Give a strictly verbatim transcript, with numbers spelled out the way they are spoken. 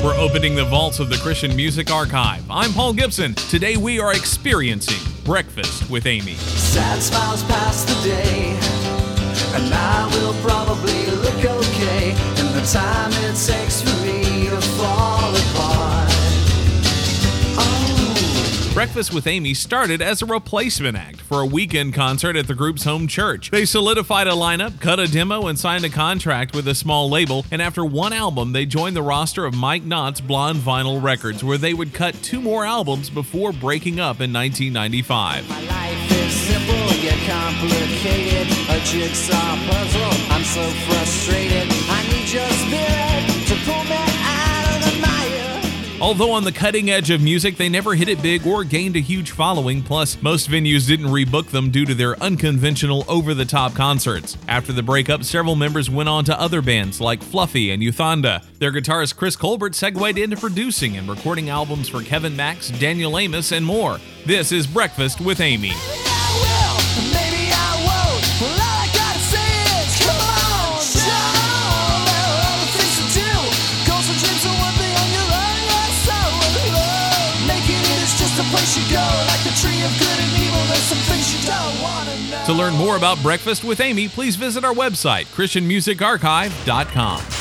We're opening the vaults of the Christian Music Archive. I'm Paul Gibson. Today we are experiencing Breakfast with Amy. Sad smiles pass the day, and I will probably look okay in the time it takes for me to fall apart. Oh. Breakfast with Amy started as a replacement act for a weekend concert at the group's home church. They solidified a lineup, cut a demo, and signed a contract with a small label, and after one album, they joined the roster of Mike Knott's Blonde Vinyl Records, where they would cut two more albums before breaking up in nineteen ninety-five. My life is simple yet complicated, a jigsaw puzzle. I'm so frustrated. I need your spirit to pull me out of the mire. Although on the cutting edge of music, they never hit it big or gained a huge following, plus most venues didn't rebook them due to their unconventional, over-the-top concerts. After the breakup, several members went on to other bands like Fluffy and Euthanda. Their guitarist Chris Colbert segued into producing and recording albums for Kevin Max, Daniel Amos, and more. This is Breakfast with Amy. To learn more about Breakfast with Amy, please visit our website, christian music archive dot com.